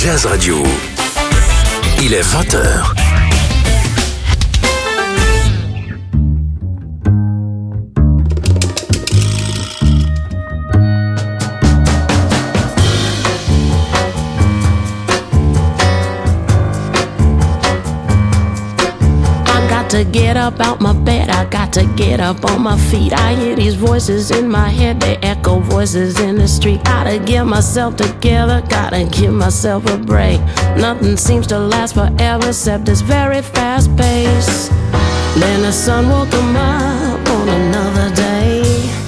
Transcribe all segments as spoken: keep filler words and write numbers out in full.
Jazz Radio. Il est vingt heures. To get up out my bed, I got to get up on my feet. I hear these voices in my head, they echo voices in the street. Gotta get myself together, gotta give myself a break. Nothing seems to last forever except this very fast pace. Then the sun will come up on another day.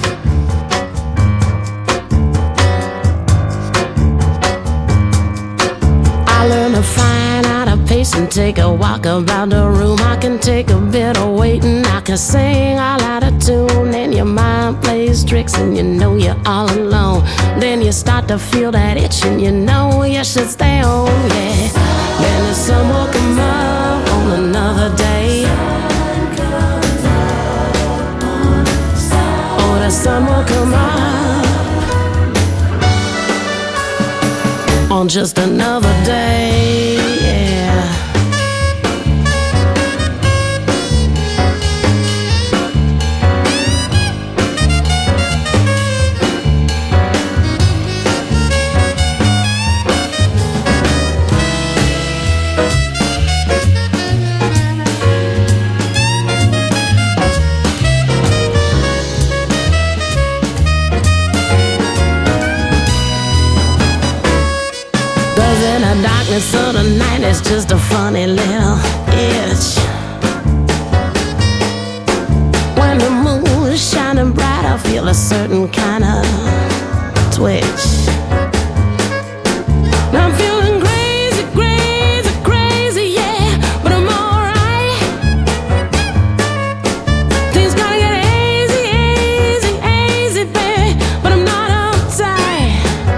I learn to find out a pace and take a walk about the room. I can take a bit of waiting, I can sing all out of tune. And your mind plays tricks and you know you're all alone. Then you start to feel that itch and you know you should stay home, yeah. Then the sun will come up on another day. Oh, the sun will come up on just another day, yeah. So the night is just a funny little itch. When the moon is shining bright, I feel a certain kind of twitch. Now I'm feeling crazy, crazy, crazy, yeah, but I'm alright. Things gotta get easy, easy, easy, baby, but I'm not uptight.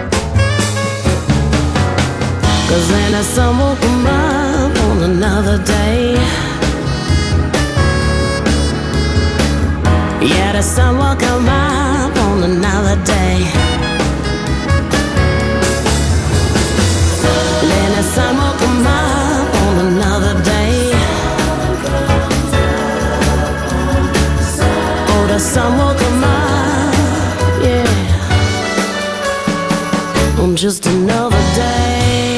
Cause then the sun will come up on another day. Yeah, the sun will come up on another day. Then the sun will come up on another day. Oh, the sun will come up, yeah, on just another day.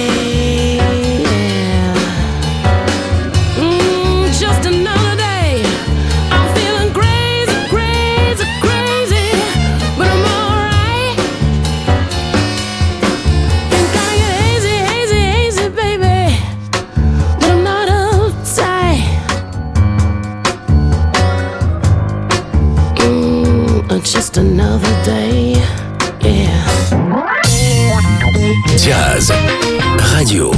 Just another day, yeah. Jazz Radio.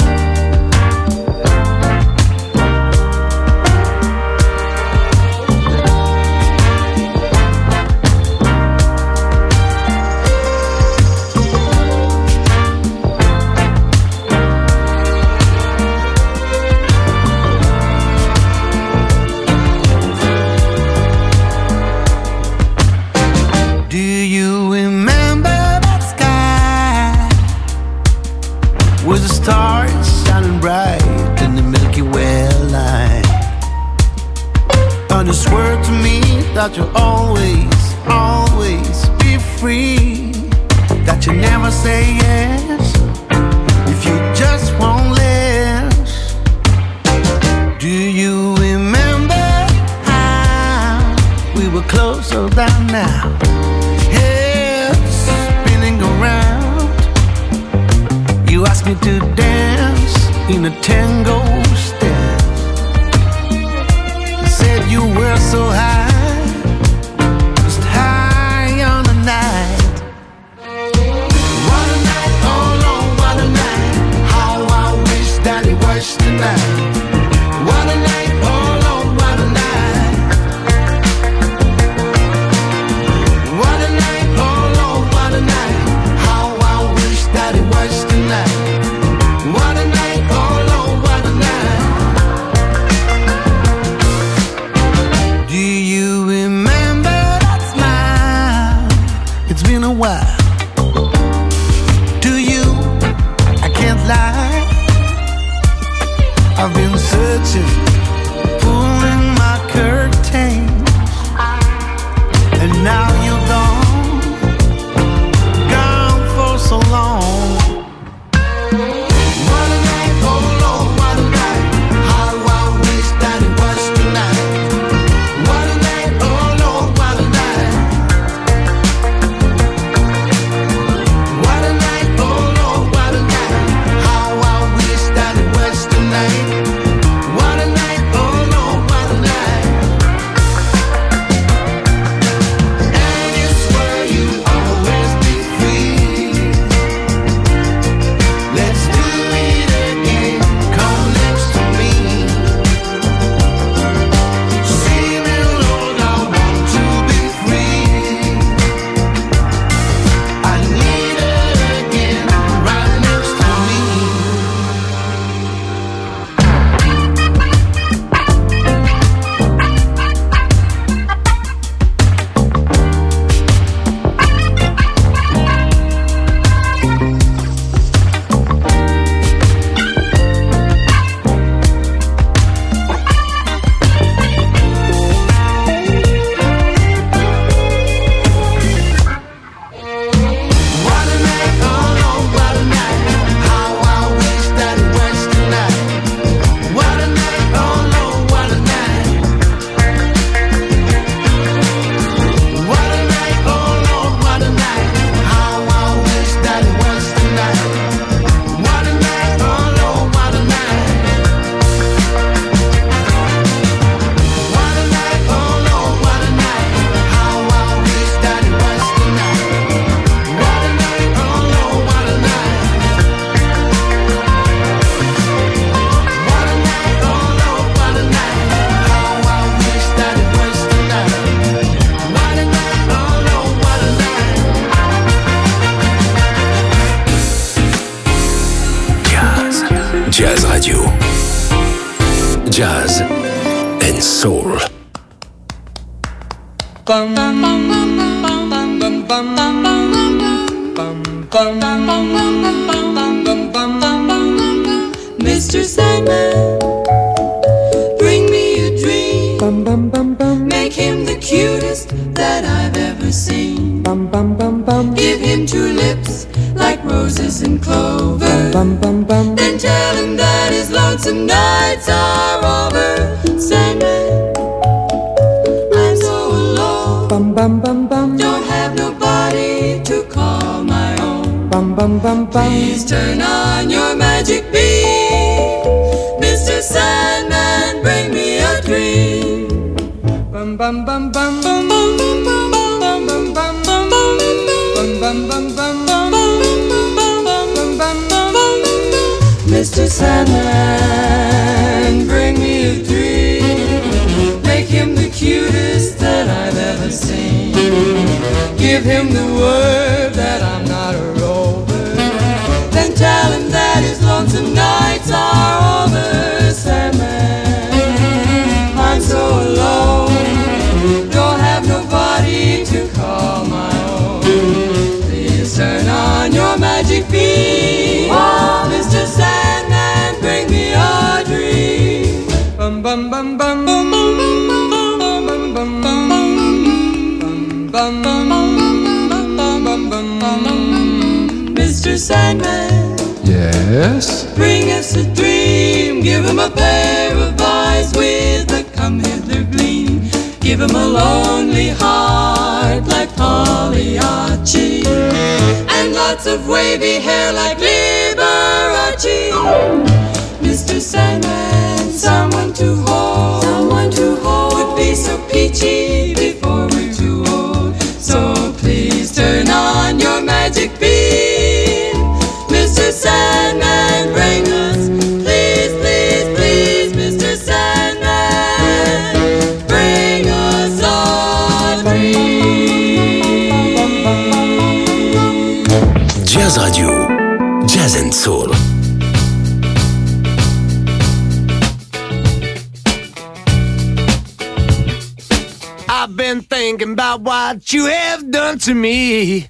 That you'll always, always be free. That you never say yes if you just won't less. Do you remember how we were closer than now? Heads spinning around. You asked me to dance in a tango stance. You said you were so high. Tonight. What a night, oh Lord, what a night. What a night, oh Lord, what a night. How I wish that it was tonight. What a night, oh Lord, what a night. Do you remember that smile? It's been a while. Do you? I can't lie. kitchen, pulling my curtains, and now you're gone, gone for so long. What a night, oh Lord, what a night. How I wish that it was tonight. What a night, oh Lord, what a night. What a night, oh Lord, what a night. How I wish that it was tonight. What a night, oh Lord, what a night. And you swear you always be free. Let's do it again. Come next to me. See me, Lord, I want to be free. I need it again, right next to me. What a night, oh Lord, what a night. How I wish that it was tonight. What a night, oh Lord, what a night. What a night, oh Lord, what a night. How I wish that it was tonight. What a night, oh Lord, what a night. What a night, oh Lord, what a night. How I wish that it was tonight. What a night, oh Lord, what a night. What a night, oh Lord, what a night. How I wish that it was tonight. What a night, oh Lord, what a night. Jazz. Jazz Radio. Jazz and Soul. Mister Sandman, bring me a dream. Make him the cutest that I've ever seen. Give him two lips like roses and clover. Then tell him that his lonesome nights are over. Sandman, I'm so alone. Don't have nobody to call my own. Please turn on your magic beam. Mister Sandman, bring me a dream. Bum bum bum bum bum bum bum bum bum bum bum bum bum bum bum bum. Mister Sandman, bring me a dream. Make him the cutest that I've ever seen. Give him the word that I'm not a rover. Then tell him that his lonesome nights are over. Sandman, I'm so alone. Don't have nobody to call my own. Please turn on your magic beam. Oh, Mister Sandman, bring me a dream. Bum bum bum bum bum bum bum bum bum bum bum bum bum bum. Mister Sandman, Yes? bring us a dream. Give him a pair of eyes with a come hither gleam. Give him a lonely heart like Pagliacci, and lots of wavy hair like Liberace. Mister Sandman, someone to hold, someone to hold would be so peachy before we're too old. So please turn on your magic beam. Mister Sandman, bring us, please, please, please, Mister Sandman, bring us a dream. Jazz Radio. Jazz and Soul. I've been thinking about what you have done to me.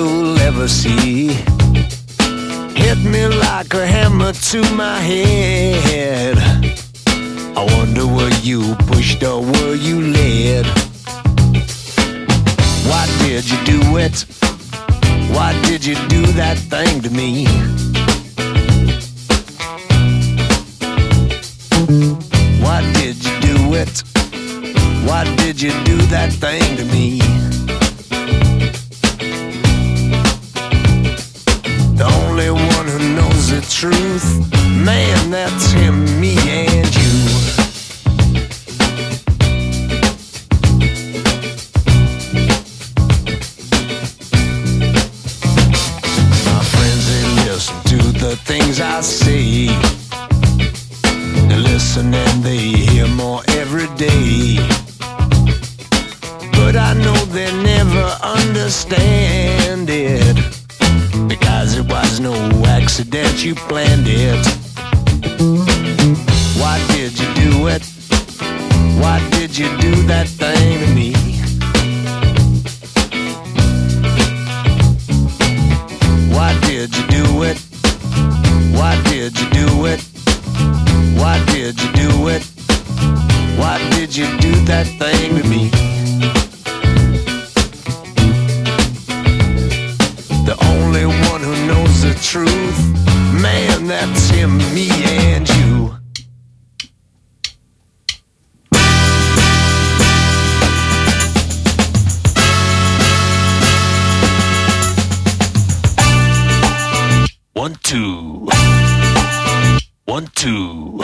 you'll ever see. Hit me like a hammer to my head. I wonder were you pushed or were you led? Why did you do it? Why did you do that thing to me? Why did you do it? Why did you do that thing to me? The only one who knows the truth, man, that's him, me and you. My friends, they listen to the things I say. They listen and they hear more every day. But I know they never understand it, because it was no accident, you planned it. Why did you do it? Why did you do that thing to me? Why did you do it? Why did you do it? Why did you do it? Why did you do that thing to me? The only one who knows the truth, man, that's him, me and you. One, two. One, two.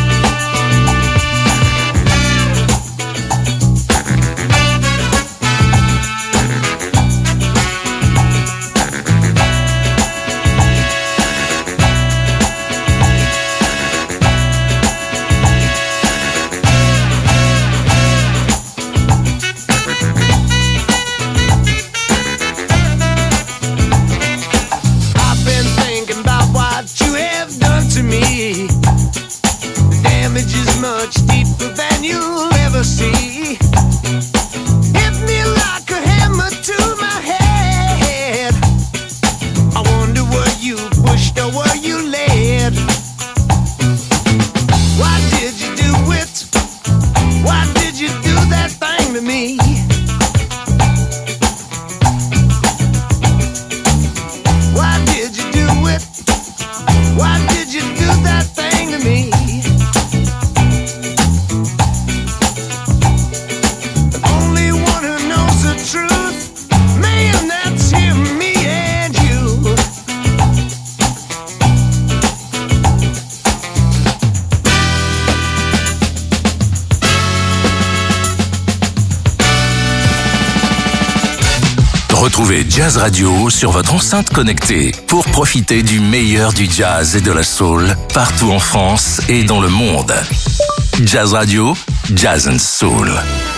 Retrouvez Jazz Radio sur votre enceinte connectée pour profiter du meilleur du jazz et de la soul partout en France et dans le monde. Jazz Radio, Jazz and Soul.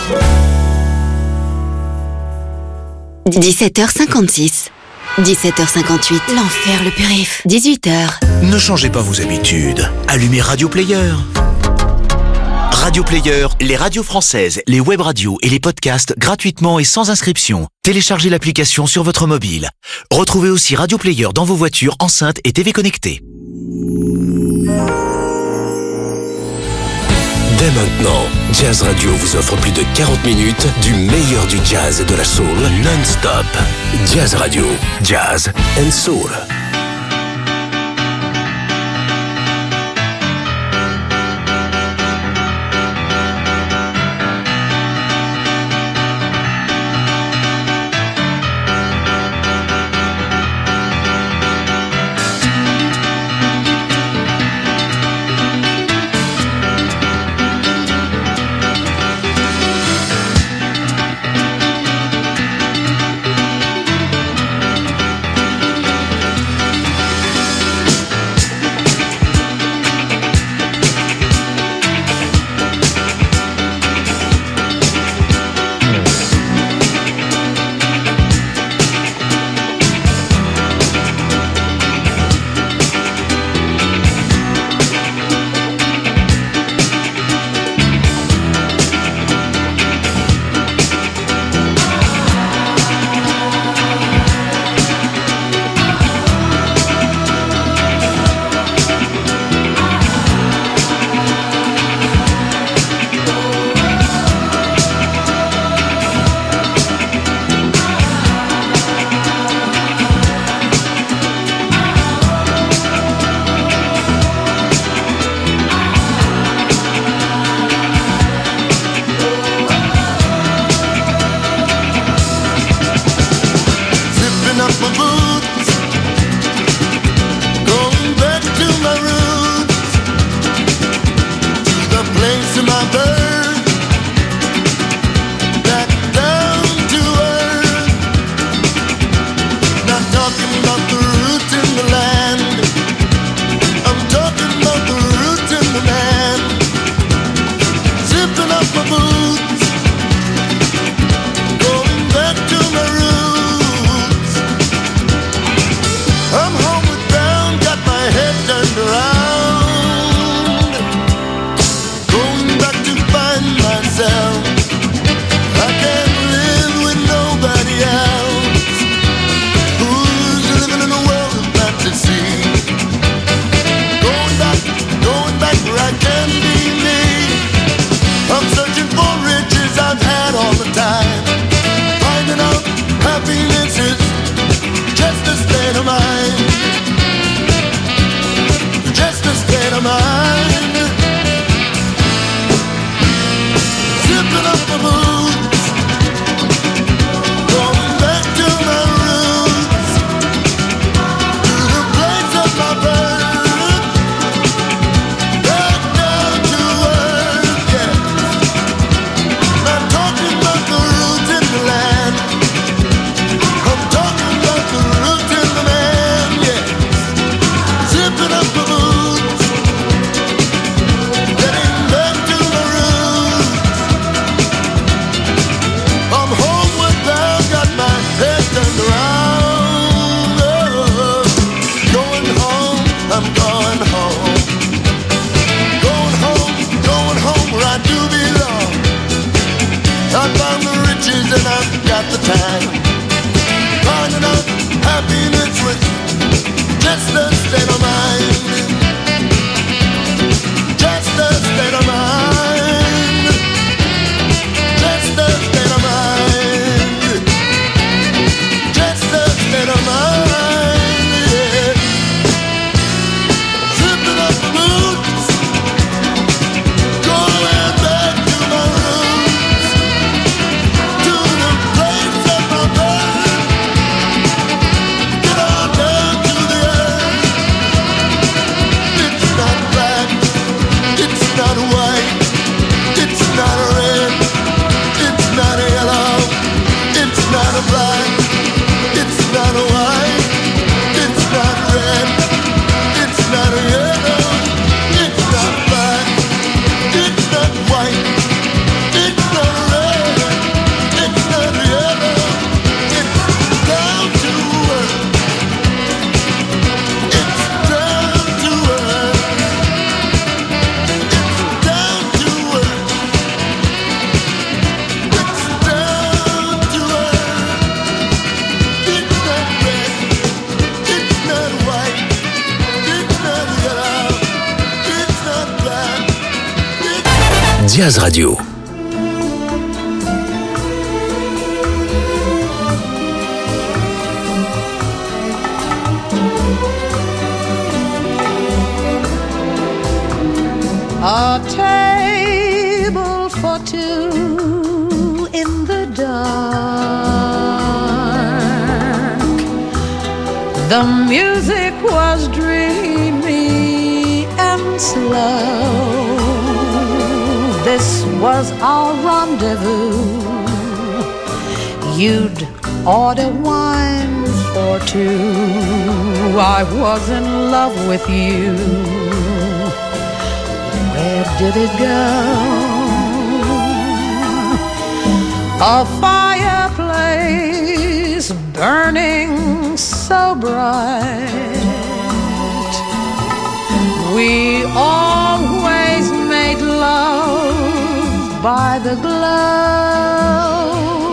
dix-sept heures cinquante-six. dix-sept heures cinquante-huit. L'enfer, le périph'. dix-huit heures. Ne changez pas vos habitudes. Allumez Radio Player. Radio Player, les radios françaises, les web radios et les podcasts gratuitement et sans inscription. Téléchargez l'application sur votre mobile. Retrouvez aussi Radio Player dans vos voitures, enceintes et T V connectées. Dès maintenant, Jazz Radio vous offre plus de quarante minutes du meilleur du jazz et de la soul non-stop. Jazz Radio, Jazz and Soul. Jazz Radio. A table for two in the dark. The music was dreamy and slow. This was our rendezvous. You'd order wine for two. I was in love with you. Where did it go? A fireplace burning so bright. We always made love by the glow.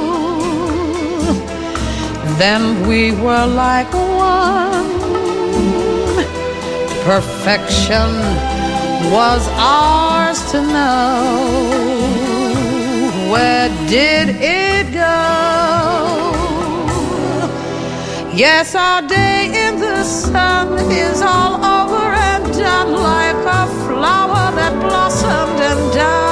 Then we were like one. Perfection was ours to know. Where did it go? Yes, our day in the sun is all over and done, like a flower that blossomed and died.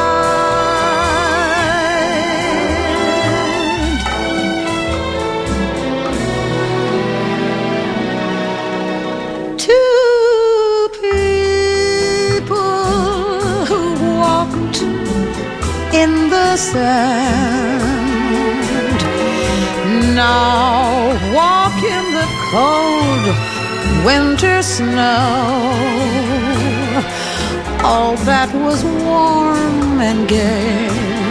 Two people who walked in the sand now walk in the cold winter snow. All that was warm and gay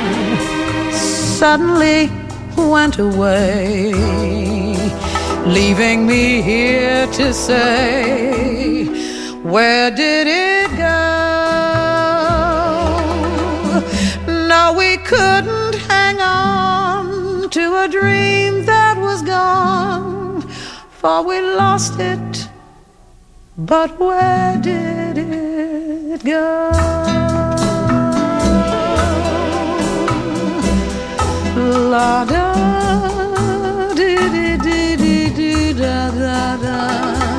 suddenly went away, leaving me here to say, where did it go? No, we couldn't hang on to a dream that was gone, for we lost it. But where did it go? La da di di di di di da da da.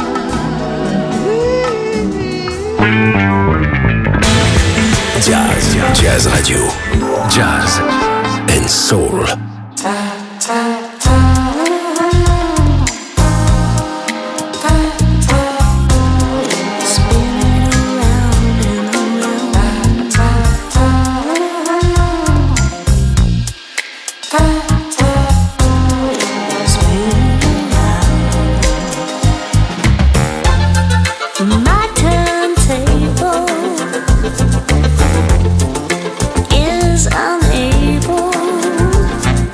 Jazz, Jazz Radio, Jazz and Soul. Is unable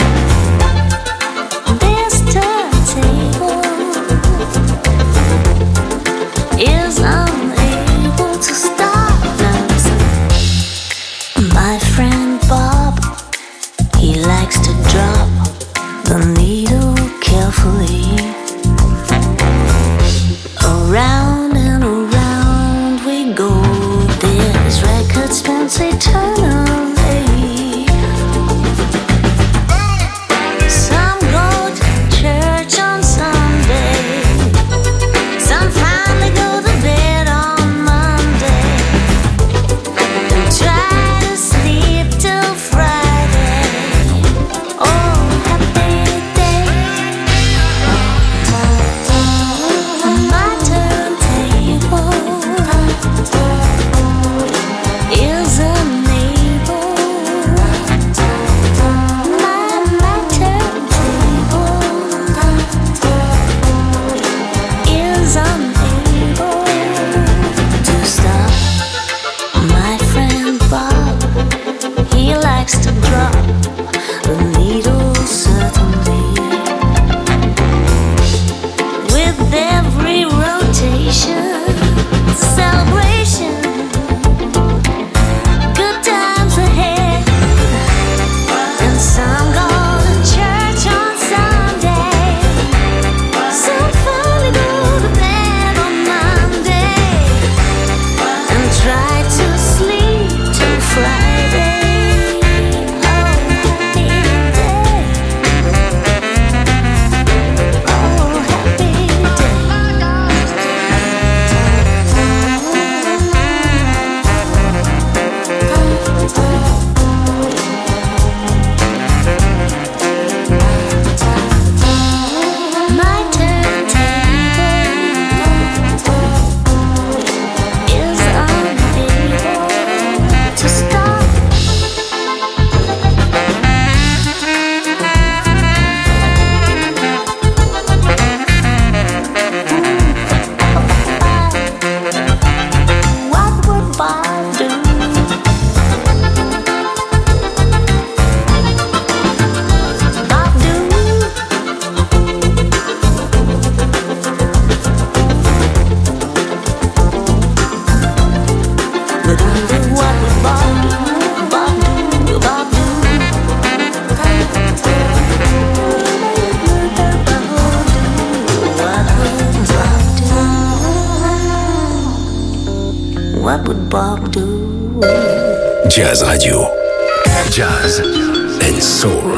what would Bob do? Jazz Radio. Jazz and Soul.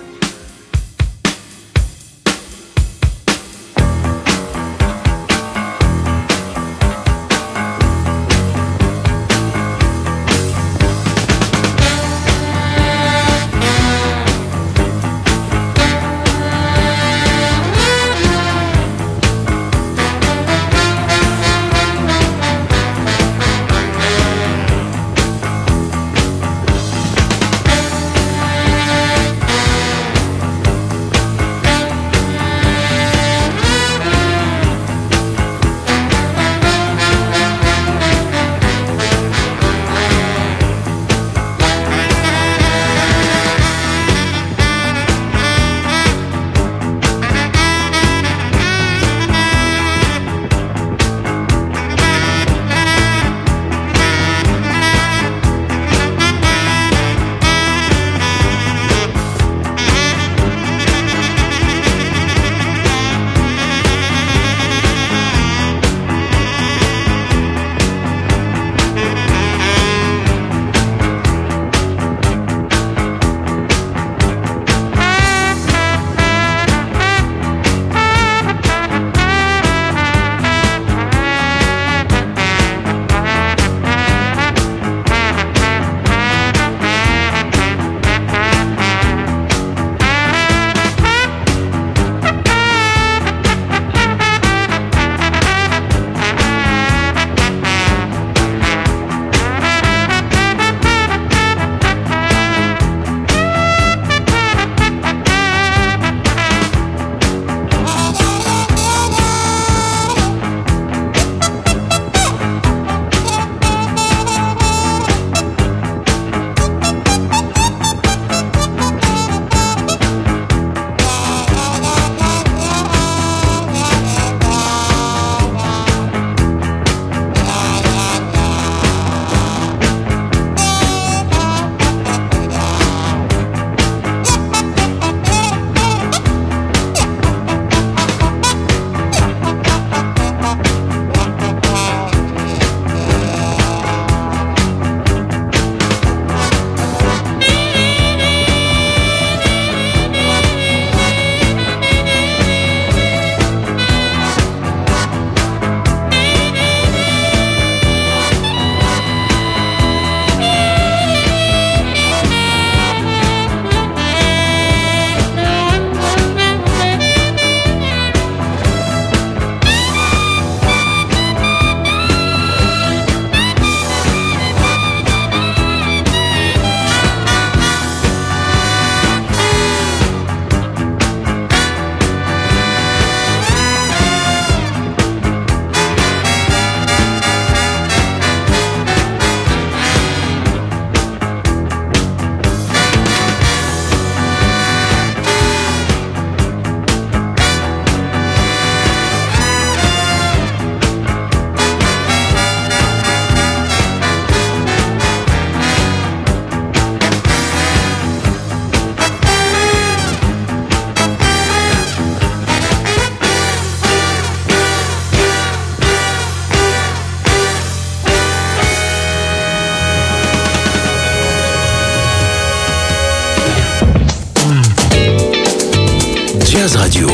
Jazz Radio.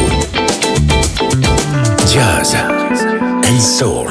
Jazz and Soul.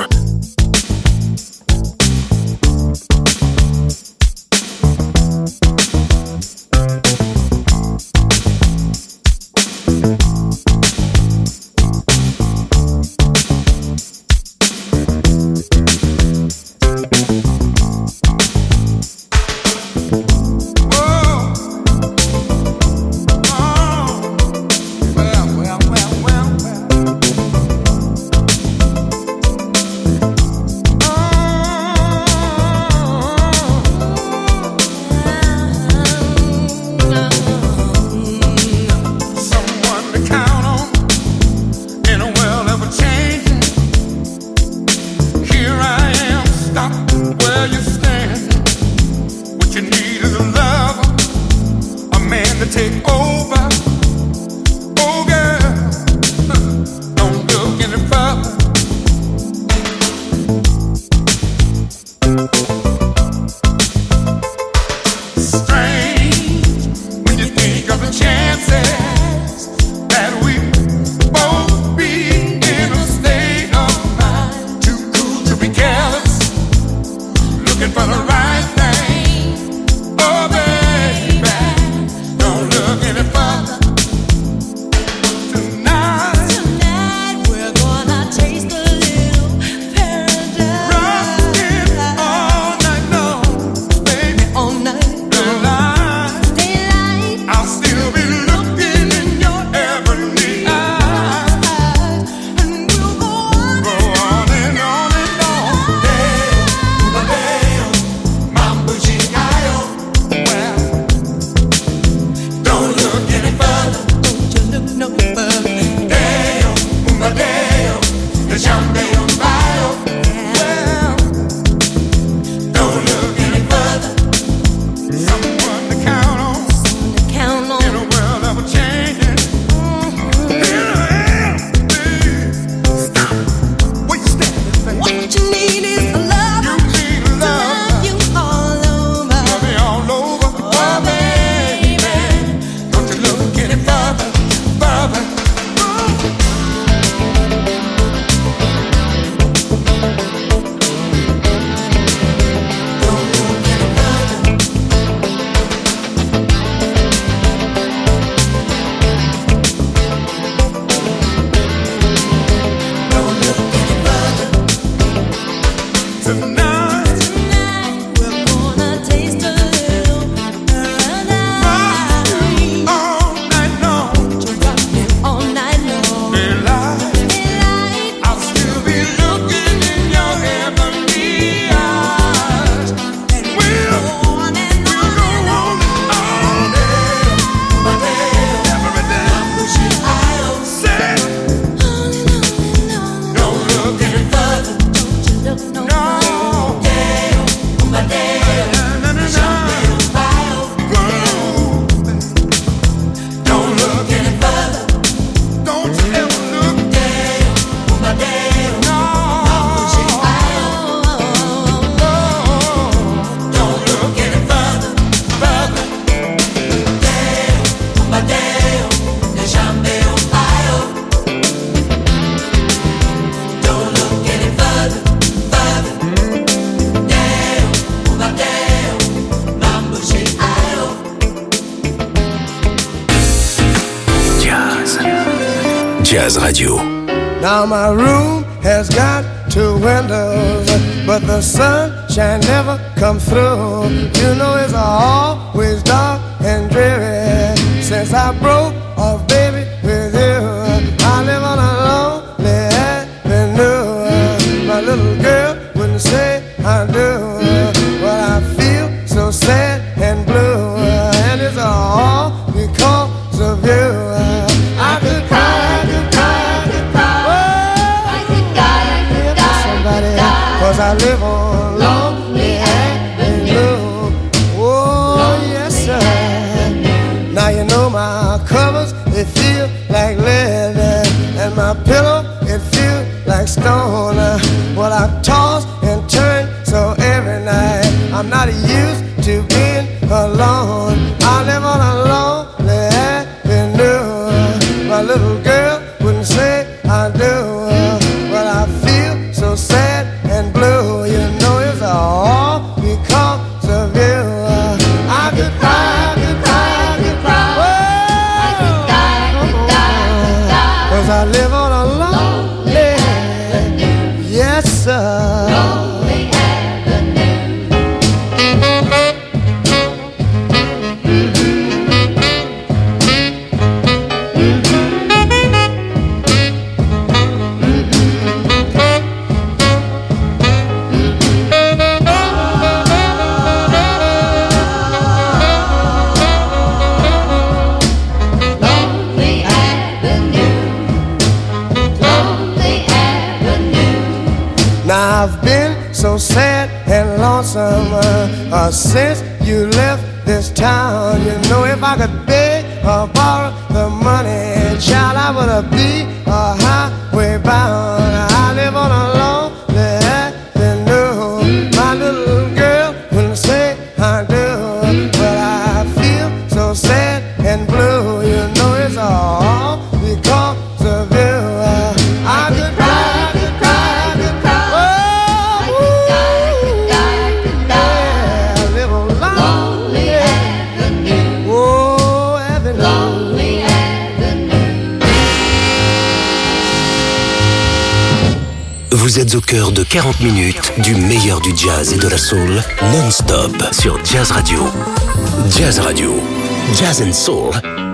Radio. Now my room has got two windows, but the sunshine never comes through. You know it's always dark and dreary since I broke off, baby, with you. I live on a lonely avenue. My little girl wouldn't say I do, but I feel so sad and blue, and it's all because of you. I could cry, I could cry, I could cry. Oh, I could die, I could die, somebody, cause I live on lonely avenue. Oh, yes, sir. Now you know my covers, they feel like lead, and my pillow, it feels like stone. Well, I toss and turn so every night, I'm not used to being alone. I live on a lonely avenue. My little girl wouldn't say I do, but I feel so sad and blue. You know it's all because of you. I could cry, I could cry, I could cry. Oh, I could die, I could die, I could die. Cause I live on a lonely avenue. Yes, sir. Lonely avenue. Now I've been so sad and lonesome uh, uh, since you left this town. You know if I could beg or borrow the money, child, I would be a highway bound. I live on a lonely avenue. My little girl wouldn't say I do, but I feel so sad and blue. You know it's all because of you. Uh, I could cry, I could cry, I could cry. Vous êtes au cœur de quarante minutes du meilleur du jazz et de la soul non-stop sur Jazz Radio. Jazz Radio, Jazz and Soul.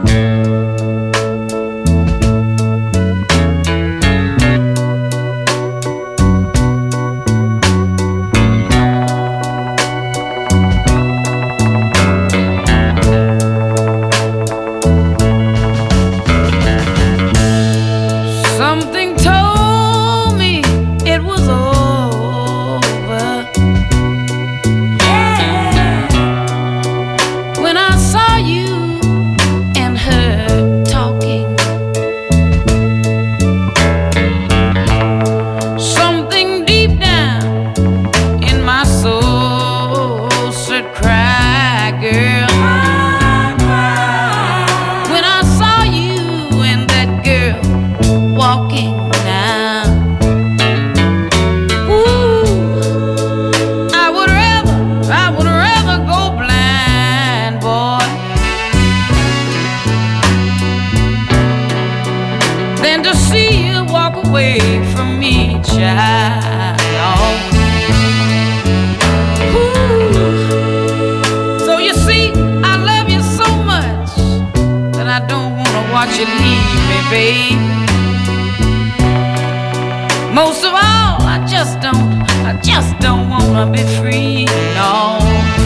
Most of all, I just don't, I just don't wanna be free, no.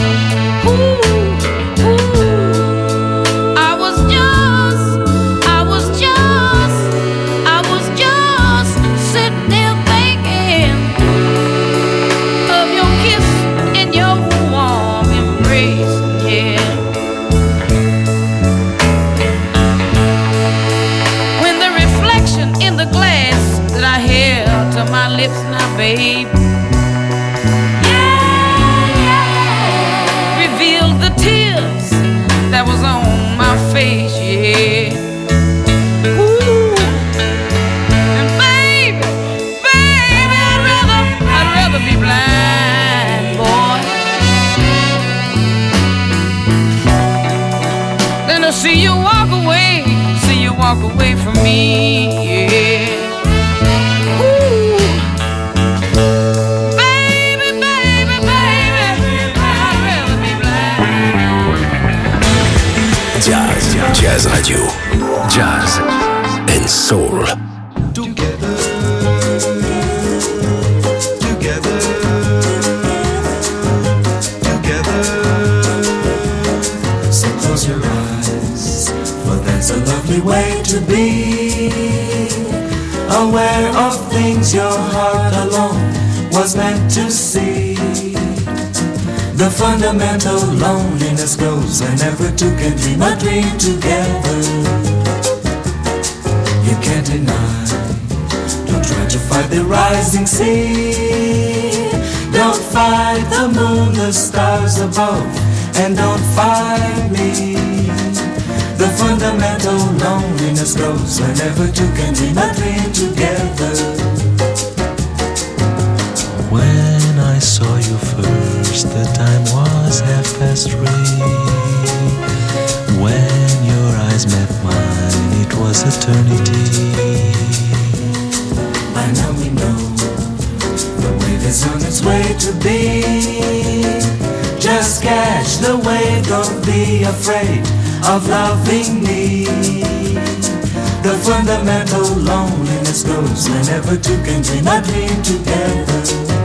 Ooh, ooh. I was just, I was just, I was just sitting there thinking of your kiss and your warm embrace, yeah. When the reflection in the glass that I held to my lips now, babe, that was on my face, yeah. Ooh, and baby, baby, I'd rather, I'd rather be blind, boy, than to see you walk away, see you walk away from me, yeah. soul. Together, together, together. So close your eyes, for there's a lovely way to be. Aware of things your heart alone was meant to see. The fundamental loneliness grows whenever two can dream a dream together. You can't deny, don't try to fight the rising sea. Don't fight the moon, the stars above, and don't fight me. The fundamental loneliness grows whenever two can dream a dream together. When I saw you first, the time was half past three. When your eyes met mine, it was eternity. By now we know the wave is on its way to be. Just catch the wave, don't be afraid of loving me. The fundamental loneliness grows whenever two can dream a dream together.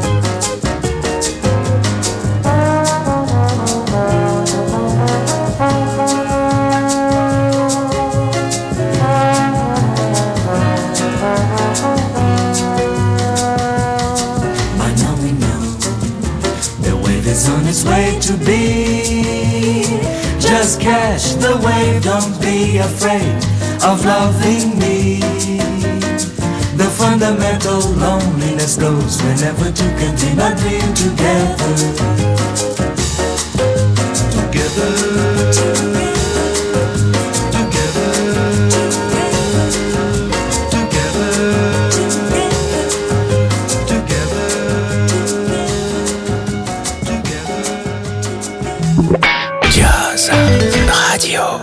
By now we know the wave is on its way to be. Just catch the wave, don't be afraid of loving me. The fundamental loneliness goes whenever two can dream a dream together. Together, together, Jazz Radio.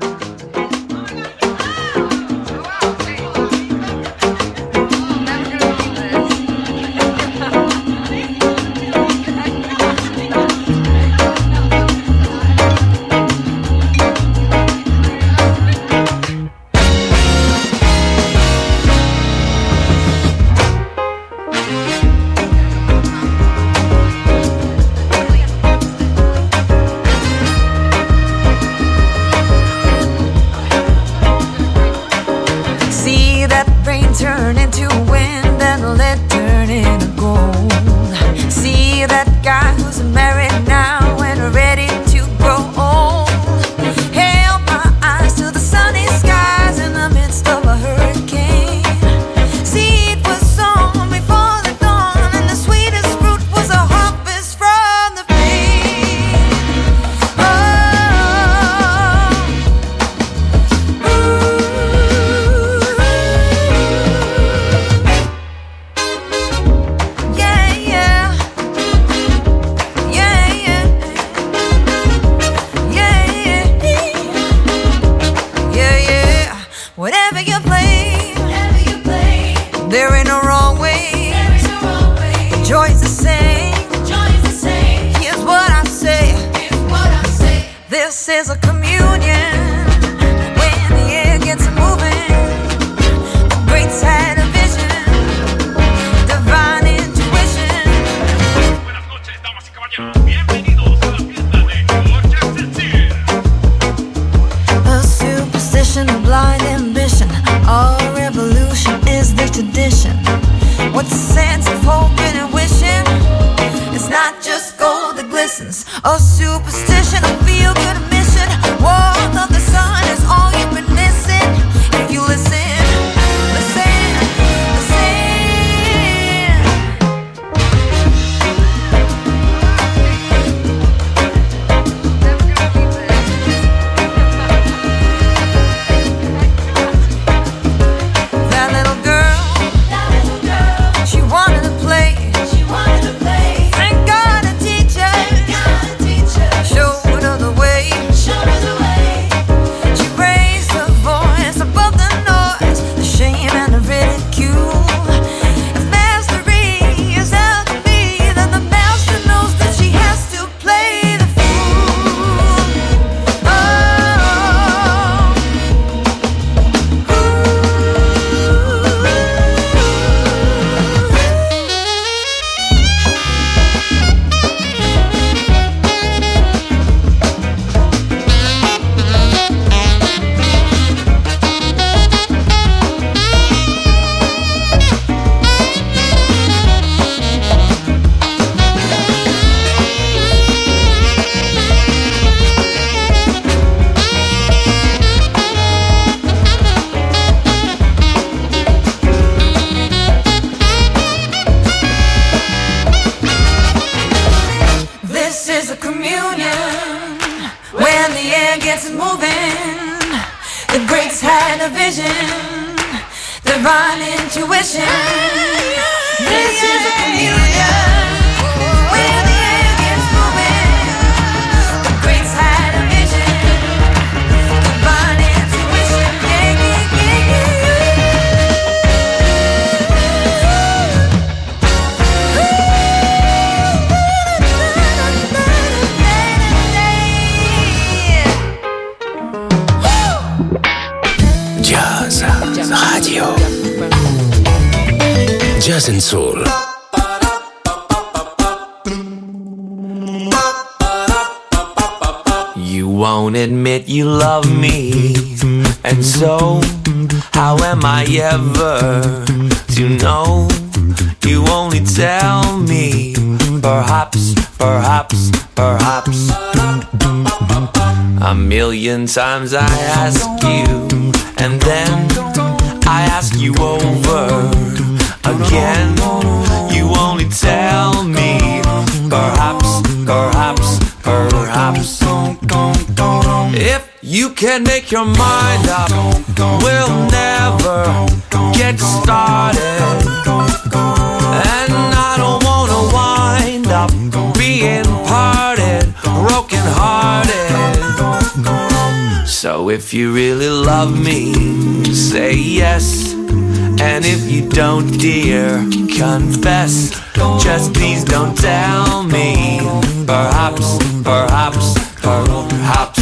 Turn into wind and let turn into gold. See that guy who's married now and ready to grow old. Held my eyes to the sunny skies in the midst of a hurricane. Seed was sown before the dawn, and the sweetest fruit was a harvest from the pain. Oh, whatever you play, whatever you play, there ain't no wrong way. There is no wrong way. The joy's the same. The joy's the same. Here's what I say. Here's what I say. This is a communion. When the air gets moving, the greats had a vision, divine intuition. Buenas noches, damas y caballeros. Bienvenidos a la fiesta de Georgia. A superstition, a blind ambition. All revolution is the tradition. What's the sense of hoping and wishing? It's not just gold that glistens. A superstition, a feel-good mission. Warmth of the sun is all you've been missing. If you listen, listen, listen. That little girl, that little girl, she wanted to play. She wanted to play. Thank God a teacher, God a teacher, showed her the way. Showed her the way. vision, divine intuition. This is a communion where the air gets moving. The greats had a vision, divine intuition. Yeah, yeah, yeah, Jazz Radio. Jazz and Soul. You won't admit you love me, and so how am I ever to know? You only tell me, perhaps, perhaps, perhaps. A million times I ask you, and then I ask you over again. You only tell me, perhaps, perhaps, perhaps. If you can make your mind up, we'll never get started. And I don't wanna wind up being parted, broken hearted. So if you really love me, say yes. And if you don't, dear, confess. Just please don't tell me, perhaps, perhaps, perhaps.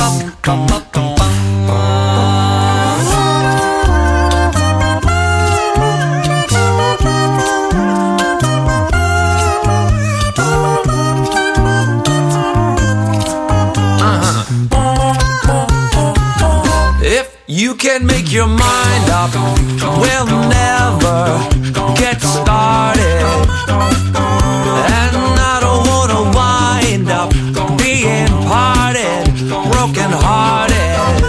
You can make your mind up, we'll never get started. And I don't wanna wind up being parted, broken hearted.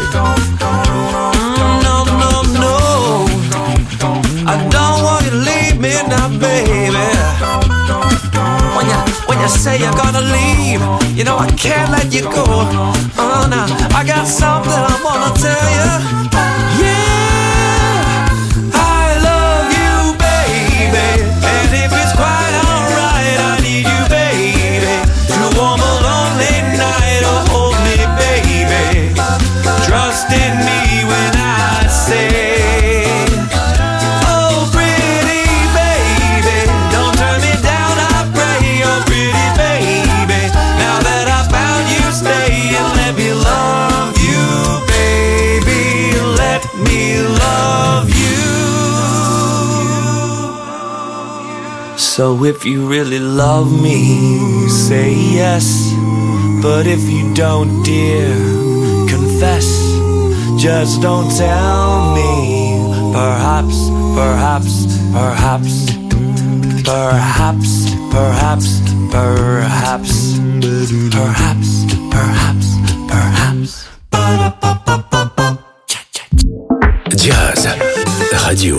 No, no, no, I don't want you to leave me now, baby. When you, when you say you're gonna leave, you know I can't let you go. Oh no, I got something I wanna tell you. Yeah, I love you, baby. And if it's quite alright, I need you, baby, to warm a lonely night. Oh, hold me, baby. Trust in me when I say, oh, pretty baby, don't turn me down, I pray. Oh, pretty baby, now that I found you, stay and let me love you, baby. Let me love you. So if you really love me, say yes. But if you don't, dear, confess. Just don't tell me, perhaps, perhaps, perhaps, perhaps, perhaps, perhaps, perhaps, perhaps, perhaps. Jazz Radio.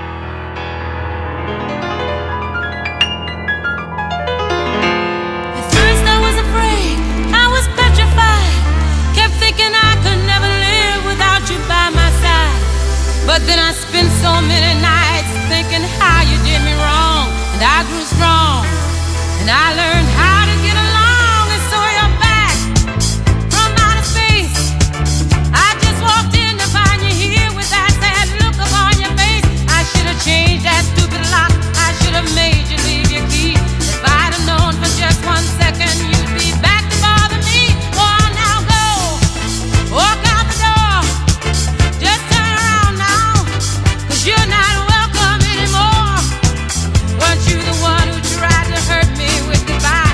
At first I was afraid, I was petrified. Kept thinking I could never live without you by my side. But then I spent so many nights thinking how you did me wrong. And I grew strong, and I learned how to get along. And so you're back from outer space. I just walked in to find you here with that sad look upon your face. I should have changed that stupid lock. I should have made you leave your key. If I'd have known for just one second you'd be back to bother me. Oh, now go, walk out the door. Just turn around now, 'cause you're not welcome anymore. Weren't you the one who tried to hurt me with goodbye?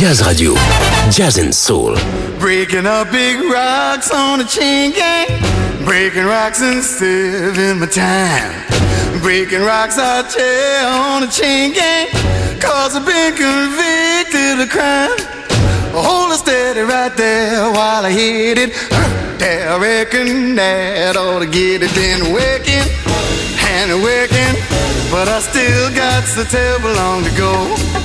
Jazz Radio, Jazz and Soul. Breaking up big rocks on a chain gang. Breaking rocks and saving my time. Breaking rocks I tell on a chain gang. Cause I've been convicted of crime. Hold it steady right there while I hit it. There, I reckon that ought to get it. Been working and working, but I still got so terrible long to go.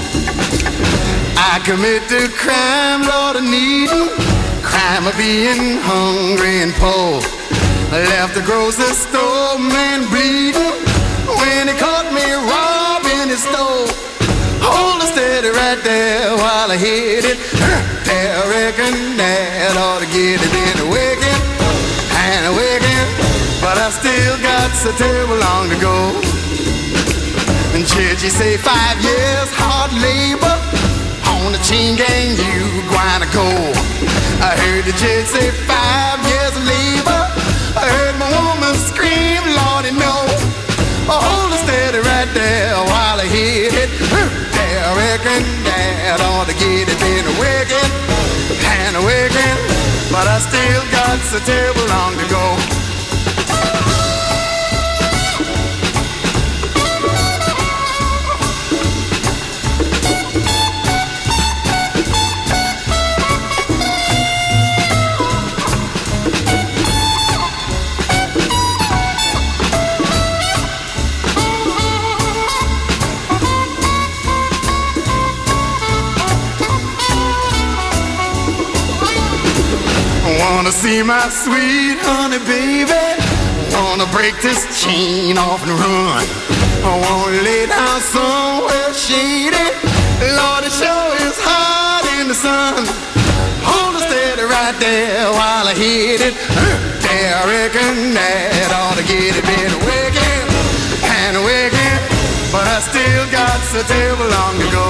I committed crime, Lord, of needing. Crime of being hungry and poor. I left the grocery store, man, bleeding. When he caught me robbing his store. Hold it steady right there while I hit it. There, I reckon that ought to get it. Been working and working, but I still got so terrible long to go. And church, you say five years hard labor. On the chain gang, you gonna go. I heard the judge say five years of labor. I heard my woman scream, Lordy, no. Oh, hold it steady right there while I hit it. There, I reckon that ought to get it. Been working and working, but I still got so terrible long to go. Wanna see my sweet honey baby. Wanna break this chain off and run. I wanna lay down somewhere shady. Lord, it sure is hot in the sun. Hold it steady right there while I hit it. There, I reckon that ought to get it. Been working and working, but I still got so terrible long to go.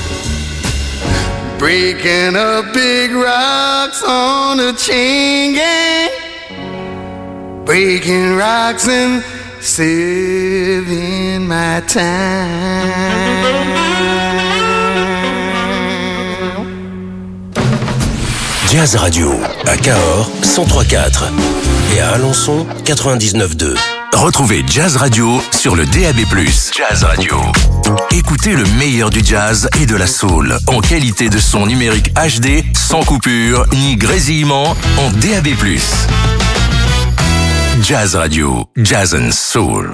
Breaking up big rocks on a chain gang. Breaking rocks and saving my time. Jazz Radio, à Cahors, cent trois virgule quatre et à Alençon, quatre-vingt-dix-neuf virgule deux. Retrouvez Jazz Radio sur le D A B plus. Jazz Radio. Écoutez le meilleur du jazz et de la soul en qualité de son numérique H D, sans coupure ni grésillement, en D A B plus. Jazz Radio, Jazz and Soul.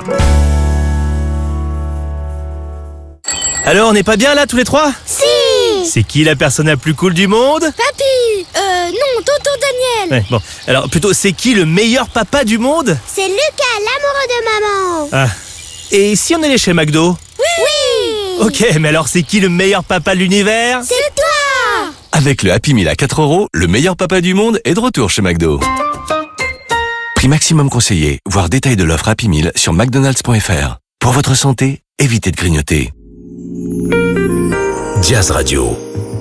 Alors, on n'est pas bien là tous les trois? Si! C'est qui la personne la plus cool du monde? Papy! Euh, non, tonton Daniel! Ouais, bon, alors plutôt, c'est qui le meilleur papa du monde? C'est Lucas, l'amoureux de maman! Ah, et si on allait chez McDo? Oui! Ok, mais alors c'est qui le meilleur papa de l'univers? C'est toi! Avec le Happy Meal à quatre euros, le meilleur papa du monde est de retour chez McDo. Prix maximum conseillé, voir détail de l'offre Happy Meal sur mcdonalds point f r. Pour votre santé, évitez de grignoter. Jazz Radio.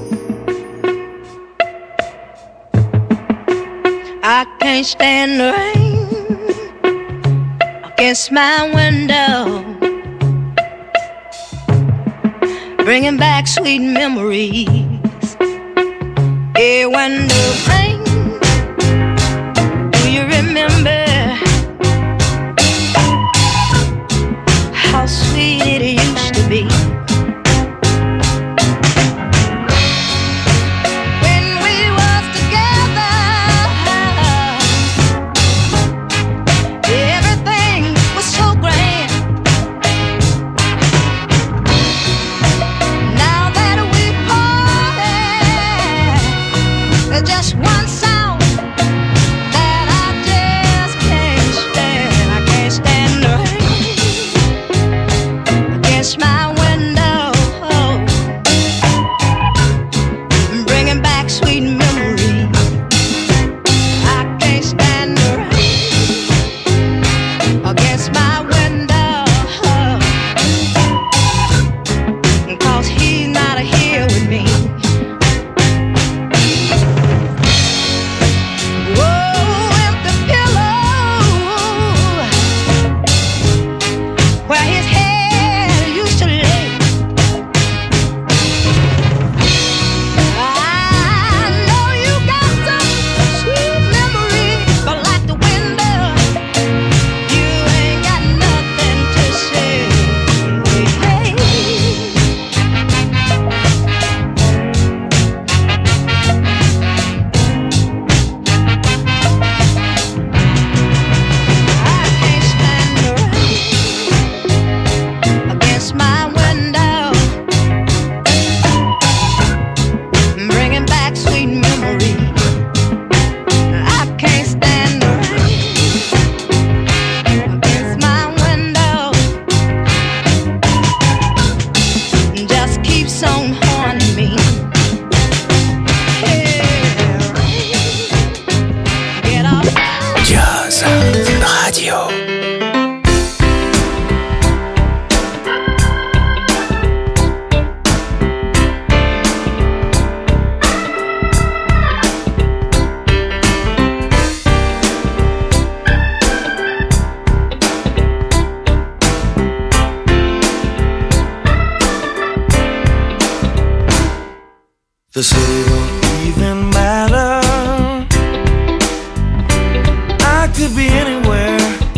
I can't stand the rain against my window, bringing back sweet memories. Yeah, when the rain, do you remember how sweet it used to be? Just one sound that I just Radio. The city don't even matter. I could be anywhere,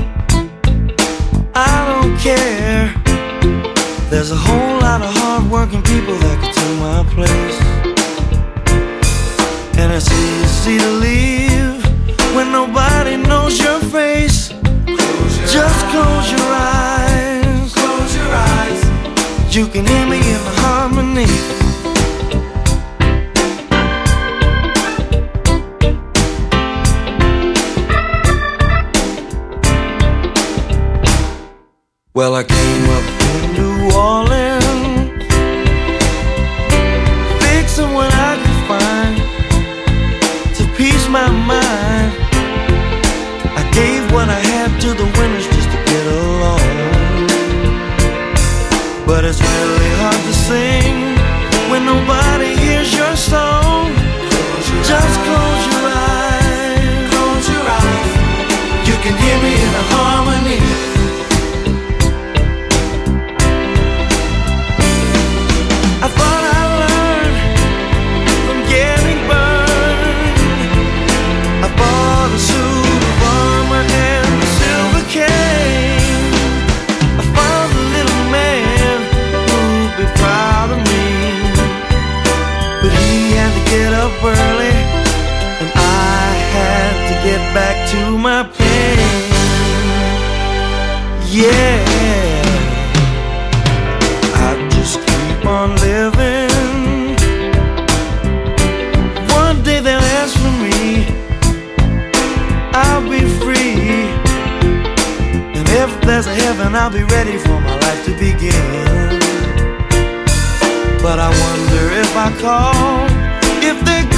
I don't care. There's a whole lot of hard-working people that could take my place. And it's easy to leave when nobody knows your face. Close your Just eyes. close your eyes. Close your eyes. You can hear me in the harmony. Well, I came up in New Orleans, fixing what I could find to peace my mind. I gave what I had to the winners just to get along. But it's really hard to sing when nobody hears your song. Close your just eyes. Close your eyes. Close your eyes. You can hear me in the harmony. I thought I learned from getting burned. I bought a suit of armor and a silver cane. I found a little man who'd be proud of me. But he had to get up early, and I had to get back to my pain. Yeah, I just keep on living. One day they'll ask for me, I'll be free. And if there's a heaven, I'll be ready for my life to begin. But I wonder if I call, if they